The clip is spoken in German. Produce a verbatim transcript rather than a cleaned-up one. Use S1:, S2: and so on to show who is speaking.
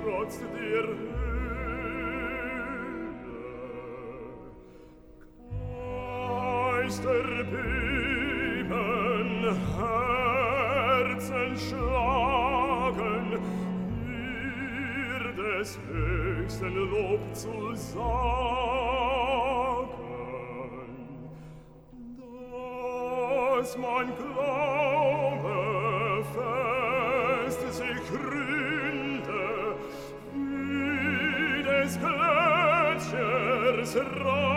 S1: trotz der Hölle. Geister beben, Herzen schlagen, ihr des höchsten Lob zu sagen, dass mein Glaube fest sich gründe, wie des Gletschers Rauch.